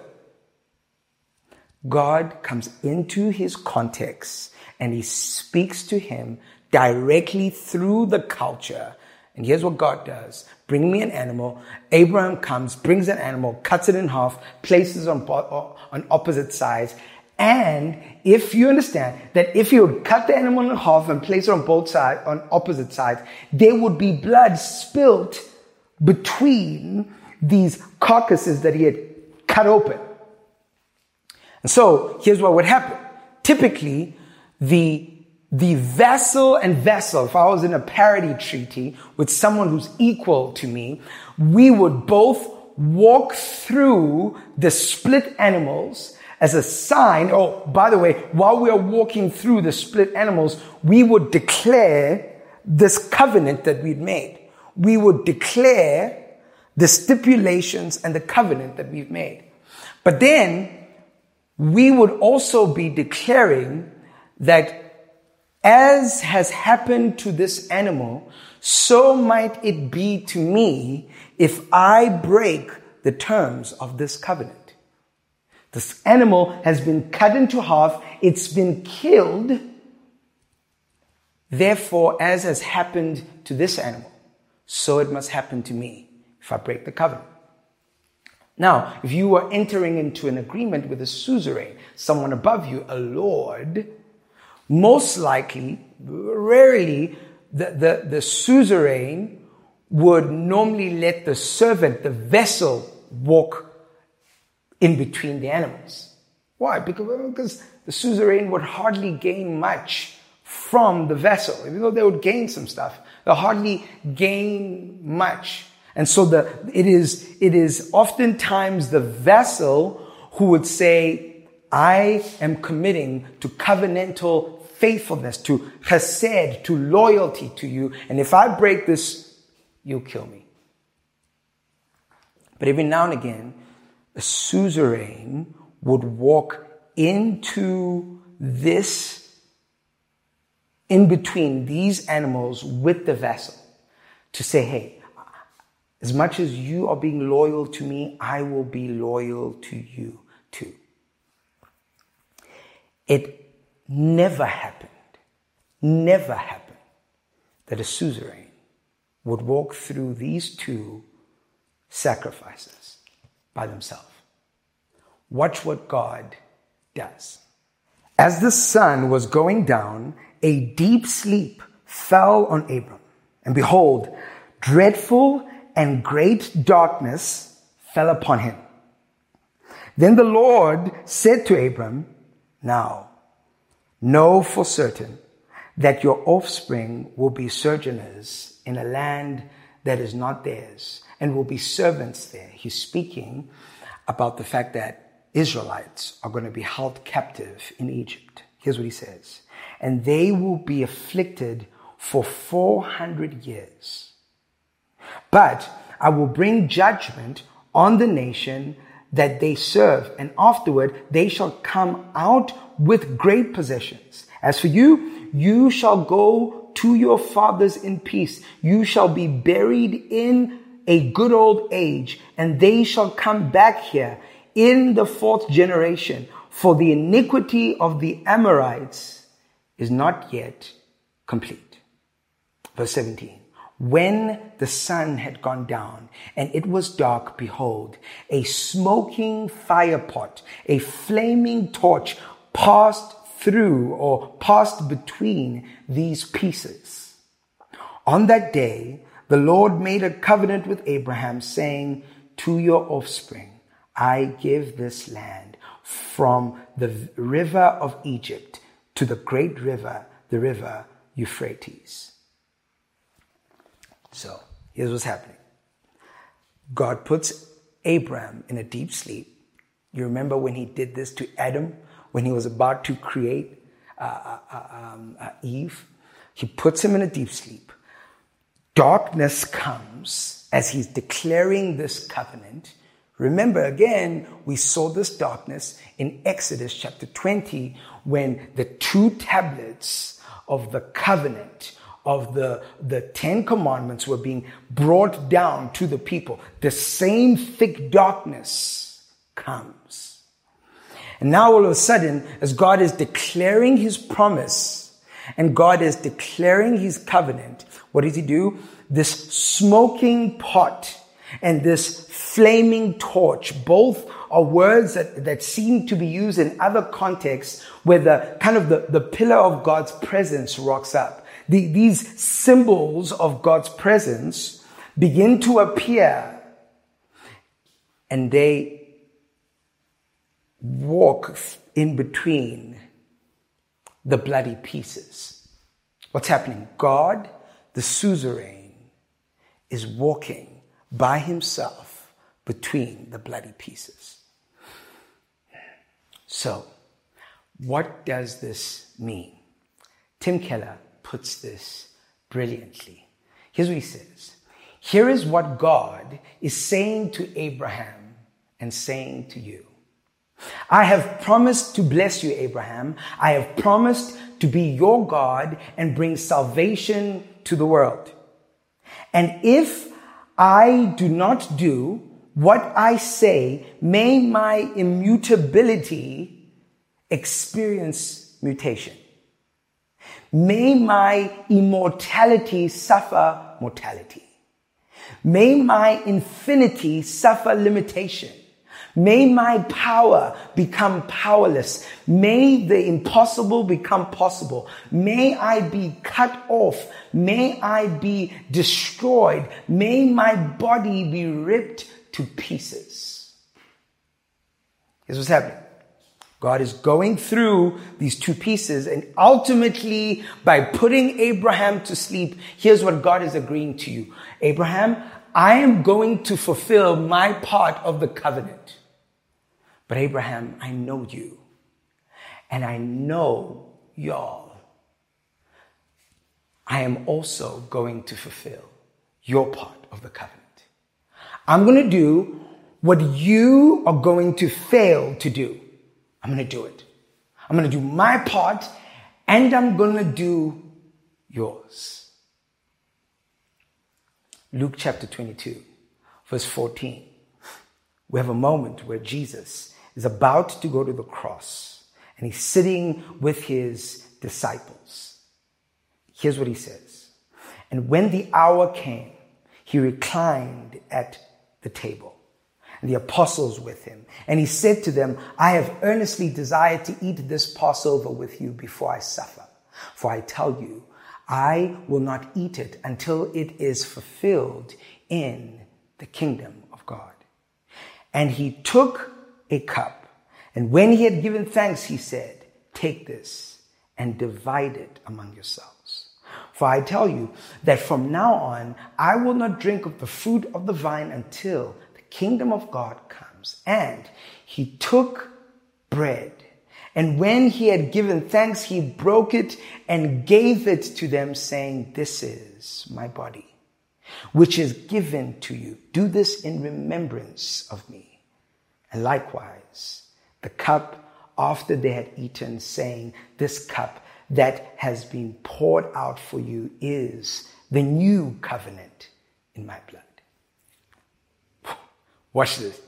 God comes into his context and he speaks to him directly through the culture. And here's what God does. Bring me an animal. Abraham comes, brings an animal, cuts it in half, places it on, on opposite sides. And if you understand that if you would cut the animal in half and place it on both sides, on opposite sides, there would be blood spilt between these carcasses that he had cut open. And so here's what would happen. Typically, the, the vassal and vassal, if I was in a parity treaty with someone who's equal to me, we would both walk through the split animals as a sign. Oh, by the way, while we are walking through the split animals, we would declare this covenant that we'd made. We would declare the stipulations and the covenant that we've made. But then we would also be declaring that as has happened to this animal, so might it be to me if I break the terms of this covenant. This animal has been cut into half. It's been killed. Therefore, as has happened to this animal, so it must happen to me if I break the covenant. Now, if you were entering into an agreement with a suzerain, someone above you, a lord, most likely, rarely, the, the, the suzerain would normally let the servant, the vessel, walk in between the animals. Why? Because, because the suzerain would hardly gain much from the vessel. Even though they would gain some stuff, they'll hardly gain much. And so the it is it is oftentimes the vessel who would say, I am committing to covenantal faithfulness, to chesed, to loyalty to you. And if I break this, you'll kill me. But every now and again, a suzerain would walk into this, in between these animals with the vessel to say, hey, as much as you are being loyal to me, I will be loyal to you too. It never happened, never happened that a suzerain would walk through these two sacrifices by themselves. Watch what God does. As the sun was going down, a deep sleep fell on Abram. And behold, dreadful and great darkness fell upon him. Then the Lord said to Abram, now, know for certain that your offspring will be sojourners in a land that is not theirs and will be servants there. He's speaking about the fact that Israelites are going to be held captive in Egypt. Here's what he says. And they will be afflicted for four hundred years. But I will bring judgment on the nation that they serve, and afterward they shall come out with great possessions. As for you, you shall go to your fathers in peace. You shall be buried in a good old age, and they shall come back here in the fourth generation. For the iniquity of the Amorites is not yet complete. Verse seventeen. When the sun had gone down and it was dark, behold, a smoking fire pot, a flaming torch passed through or passed between these pieces. On that day, the Lord made a covenant with Abraham, saying, to your offspring, I give this land from the river of Egypt to the great river, the river Euphrates. So, here's what's happening. God puts Abraham in a deep sleep. You remember when he did this to Adam, when he was about to create uh, uh, um, uh, Eve? He puts him in a deep sleep. Darkness comes as he's declaring this covenant. Remember, again, we saw this darkness in Exodus chapter twenty when the two tablets of the covenant of the, the Ten Commandments were being brought down to the people. The same thick darkness comes. And now all of a sudden, as God is declaring his promise and God is declaring his covenant, what does he do? This smoking pot and this flaming torch, both are words that, that seem to be used in other contexts where the kind of the, the pillar of God's presence rocks up. The, these symbols of God's presence begin to appear and they walk in between the bloody pieces. What's happening? God, the suzerain, is walking by himself between the bloody pieces. So, what does this mean? Tim Keller puts this brilliantly. Here's what he says. Here is what God is saying to Abraham and saying to you. I have promised to bless you, Abraham. I have promised to be your God and bring salvation to the world. And if I do not do what I say, may my immutability experience mutation. May my immortality suffer mortality. May my infinity suffer limitation. May my power become powerless. May the impossible become possible. May I be cut off. May I be destroyed. May my body be ripped to pieces. Here's what's happening. God is going through these two pieces, and ultimately, by putting Abraham to sleep, here's what God is agreeing to you. Abraham, I am going to fulfill my part of the covenant. But Abraham, I know you, and I know y'all. I am also going to fulfill your part of the covenant. I'm going to do what you are going to fail to do. I'm going to do it. I'm going to do my part, and I'm going to do yours. Luke chapter twenty-two, verse fourteen. We have a moment where Jesus is about to go to the cross, and he's sitting with his disciples. Here's what he says. And when the hour came, he reclined at the table, and the apostles with him. And he said to them, I have earnestly desired to eat this Passover with you before I suffer. For I tell you, I will not eat it until it is fulfilled in the kingdom of God. And he took a cup, and when he had given thanks, he said, take this and divide it among yourselves. For I tell you that from now on, I will not drink of the fruit of the vine until the kingdom of God comes. And he took bread, and when he had given thanks, he broke it and gave it to them, saying, this is my body, which is given to you. Do this in remembrance of me. And likewise, the cup after they had eaten, saying, this cup that has been poured out for you is the new covenant in my blood. Watch this.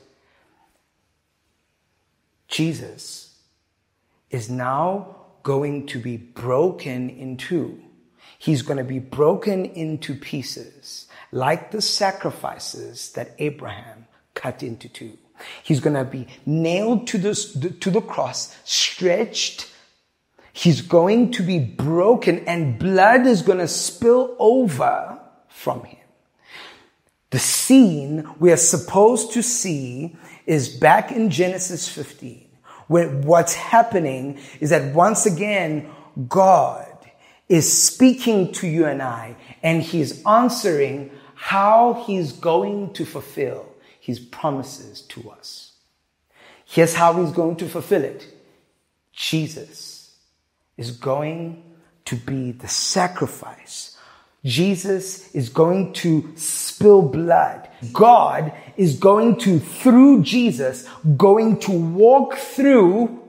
Jesus is now going to be broken in two. He's going to be broken into pieces, like the sacrifices that Abraham cut into two. He's going to be nailed to the, to the cross, stretched. He's going to be broken, and blood is going to spill over from him. The scene we are supposed to see is back in Genesis fifteen, where what's happening is that once again, God is speaking to you and I, and he's answering how he's going to fulfill his promises to us. Here's how he's going to fulfill it. Jesus is going to be the sacrifice. Jesus is going to spill blood. God is going to, through Jesus, going to walk through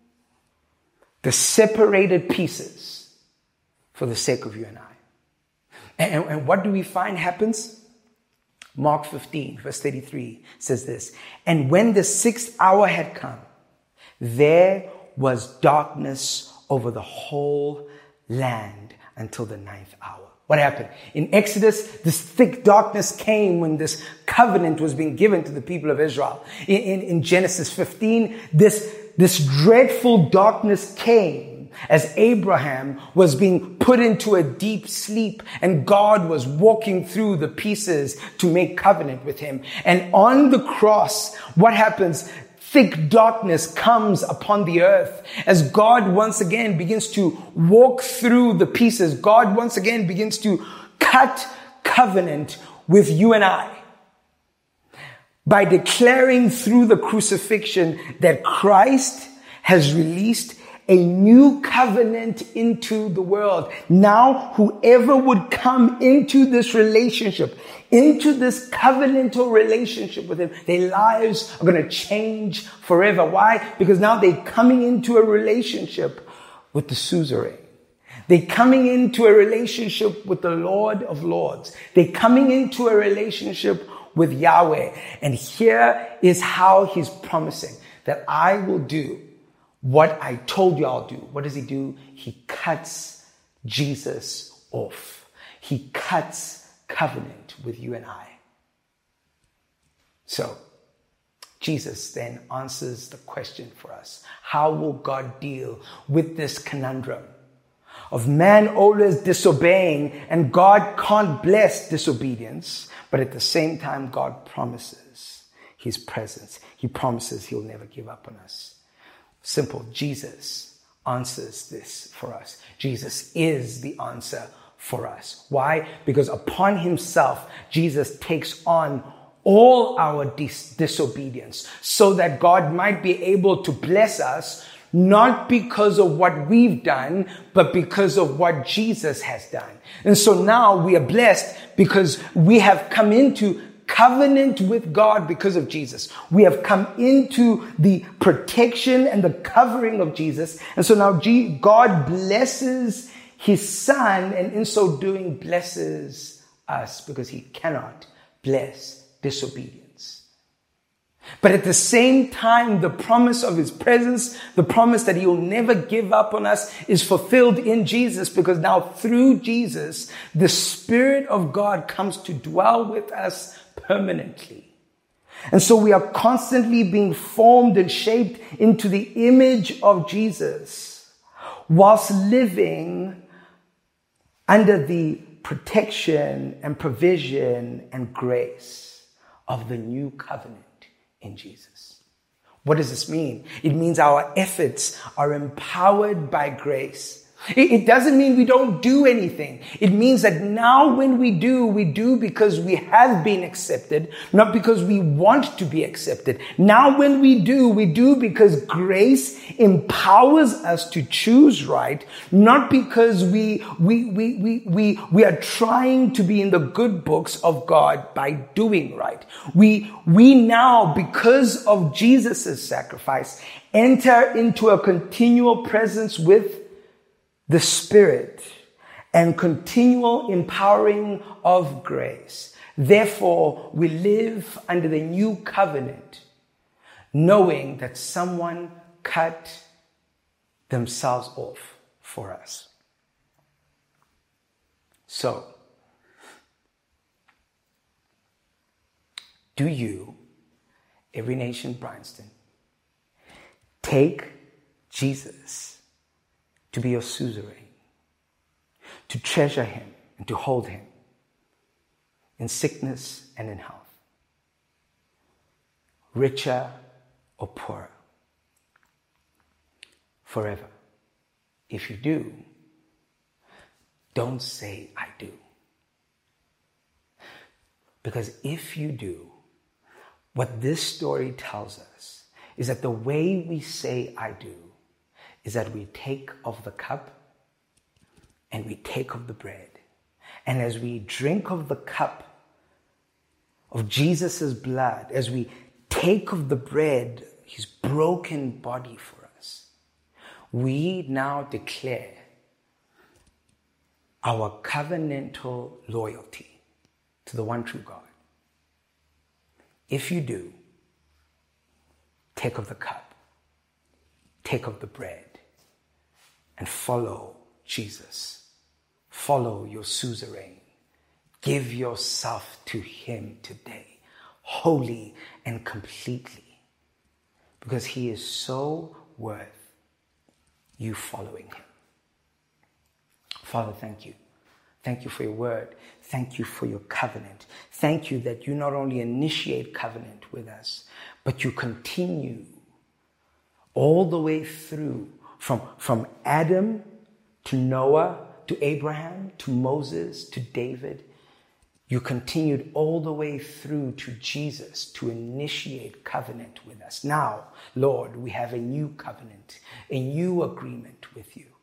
the separated pieces for the sake of you and I. And, and what do we find happens? Mark fifteen, verse thirty-three says this. And when the sixth hour had come, there was darkness over the whole land until the ninth hour. What happened? In Exodus, this thick darkness came when this covenant was being given to the people of Israel. In, in, in Genesis fifteen, this, this dreadful darkness came as Abraham was being put into a deep sleep, and God was walking through the pieces to make covenant with him. And on the cross, what happens? Thick darkness comes upon the earth as God once again begins to walk through the pieces. God once again begins to cut covenant with you and I by declaring through the crucifixion that Christ has released a new covenant into the world. Now, whoever would come into this relationship, into this covenantal relationship with him, their lives are going to change forever. Why? Because now they're coming into a relationship with the suzerain. They're coming into a relationship with the Lord of Lords. They're coming into a relationship with Yahweh. And here is how he's promising that I will do what I told you I'll do. What does he do? He cuts Jesus off. He cuts covenant with you and I. So, Jesus then answers the question for us. How will God deal with this conundrum of man always disobeying, and God can't bless disobedience, but at the same time, God promises his presence. He promises he'll never give up on us. Simple. Jesus answers this for us. Jesus is the answer for us. Why? Because upon himself, Jesus takes on all our dis- disobedience so that God might be able to bless us, not because of what we've done, but because of what Jesus has done. And so now we are blessed because we have come into covenant with God because of Jesus. We have come into the protection and the covering of Jesus. And so now G- God blesses his son, and in so doing blesses us because he cannot bless disobedience. But at the same time, the promise of his presence, the promise that he will never give up on us, is fulfilled in Jesus, because now through Jesus, the Spirit of God comes to dwell with us permanently. And so we are constantly being formed and shaped into the image of Jesus, whilst living under the protection and provision and grace of the new covenant in Jesus. What does this mean? It means our efforts are empowered by grace. It doesn't mean we don't do anything. It means that now when we do, we do because we have been accepted, not because we want to be accepted. Now when we do, we do because grace empowers us to choose right, not because we, we, we, we, we, we are trying to be in the good books of God by doing right. We, we now, because of Jesus' sacrifice, enter into a continual presence with the Spirit and continual empowering of grace. Therefore, we live under the new covenant, knowing that someone cut themselves off for us. So, do you, Every Nation Bryanston, take Jesus to be your suzerain, to treasure him and to hold him in sickness and in health, richer or poorer, forever? If you do, don't say I do. Because if you do, what this story tells us is that the way we say I do is that we take of the cup and we take of the bread. And as we drink of the cup of Jesus' blood, as we take of the bread, his broken body for us, we now declare our covenantal loyalty to the one true God. If you do, take of the cup, take of the bread, and follow Jesus. Follow your suzerain. Give yourself to him today, wholly and completely, because he is so worth you following him. Father, thank you. Thank you for your word. Thank you for your covenant. Thank you that you not only initiate covenant with us, but you continue all the way through from, from Adam to Noah to Abraham to Moses to David. You continued all the way through to Jesus to initiate covenant with us. Now, Lord, we have a new covenant, a new agreement with you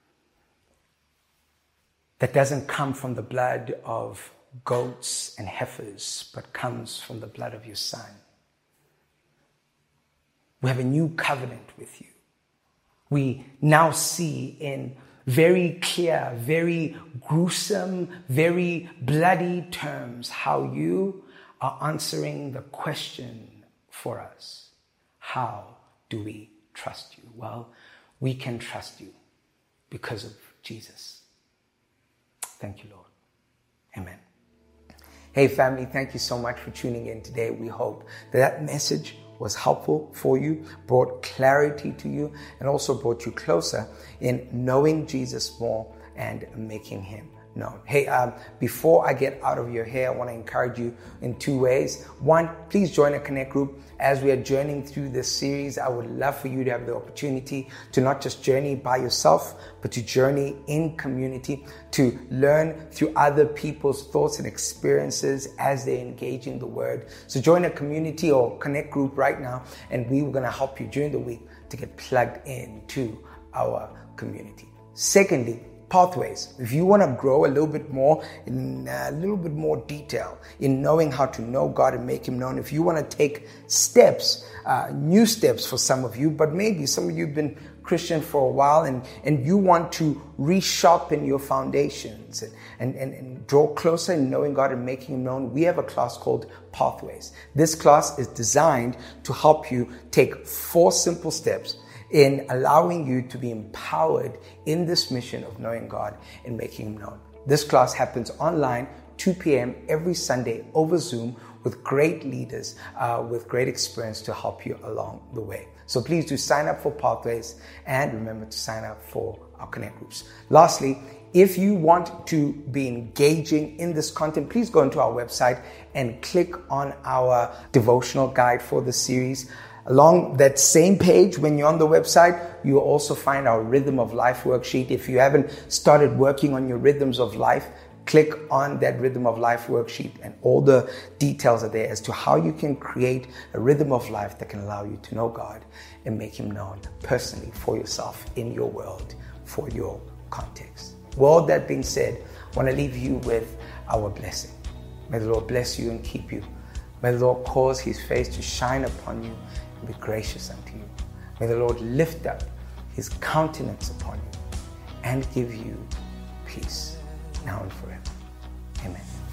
that doesn't come from the blood of goats and heifers, but comes from the blood of your Son. We have a new covenant with you. We now see in very clear, very gruesome, very bloody terms how you are answering the question for us. How do we trust you? Well, we can trust you because of Jesus. Thank you, Lord. Amen. Hey, family, thank you so much for tuning in today. We hope that that message was helpful for you, brought clarity to you, and also brought you closer in knowing Jesus more and making him known. Hey, um, before I get out of your hair, I want to encourage you in two ways. One, please join a Connect group. As we are journeying through this series, I would love for you to have the opportunity to not just journey by yourself, but to journey in community, to learn through other people's thoughts and experiences as they engage in the Word. So join a community or Connect group right now, and we are going to help you during the week to get plugged into our community. Secondly, pathways. If you want to grow a little bit more, in a little bit more detail in knowing how to know God and make him known, if you want to take steps, uh, new steps for some of you, but maybe some of you have been Christian for a while and, and you want to resharpen your foundations and, and, and, and draw closer in knowing God and making him known, we have a class called Pathways. This class is designed to help you take four simple steps in allowing you to be empowered in this mission of knowing God and making him known. This class happens online, two p.m. every Sunday over Zoom with great leaders, uh, with great experience to help you along the way. So please do sign up for Pathways and remember to sign up for our Connect groups. Lastly, if you want to be engaging in this content, please go into our website and click on our devotional guide for the series. Along that same page, when you're on the website, you'll also find our Rhythm of Life worksheet. If you haven't started working on your rhythms of life, click on that Rhythm of Life worksheet and all the details are there as to how you can create a rhythm of life that can allow you to know God and make him known personally for yourself, in your world, for your context. With all that being said, I want to leave you with our blessing. May the Lord bless you and keep you. May the Lord cause his face to shine upon you and be gracious unto you. May the Lord lift up his countenance upon you and give you peace now and forever. Amen.